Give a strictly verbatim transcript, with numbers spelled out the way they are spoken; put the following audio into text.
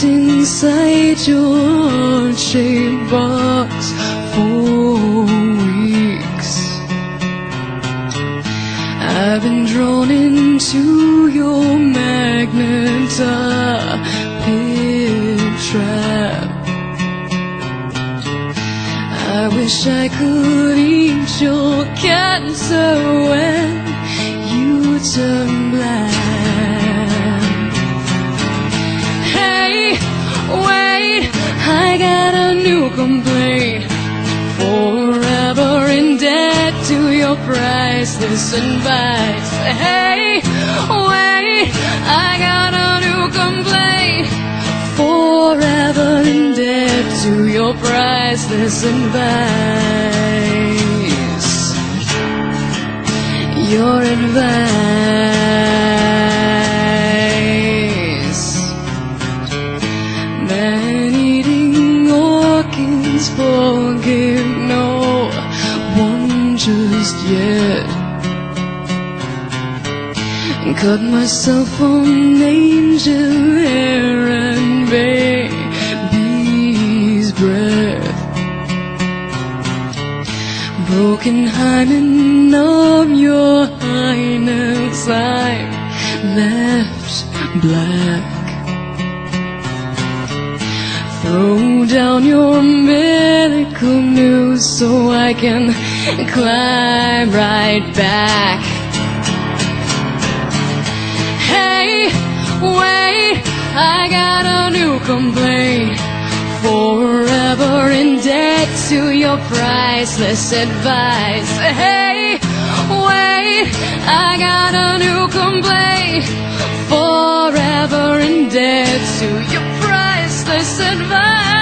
trapped inside your shade box for weeks. I've been drawn into your magnet trap. I wish I could eat your cancer when you turn black. Hey, wait, I got a new complaint. Forever in debt to your priceless advice. Hey, wait, I got a new complaint. Forever in debt to your priceless advice. Your advice. Man-eating orchids forgive no one just yet. Cut myself on angel hair and baby's breath. Broken hymen of your highness, I'm left black. Throw down your medical news so I can climb right back. Hey, wait, I got a new complaint. Forever in debt to your priceless advice. Hey, wait, I got a new complaint. Forever in debt to your priceless advice.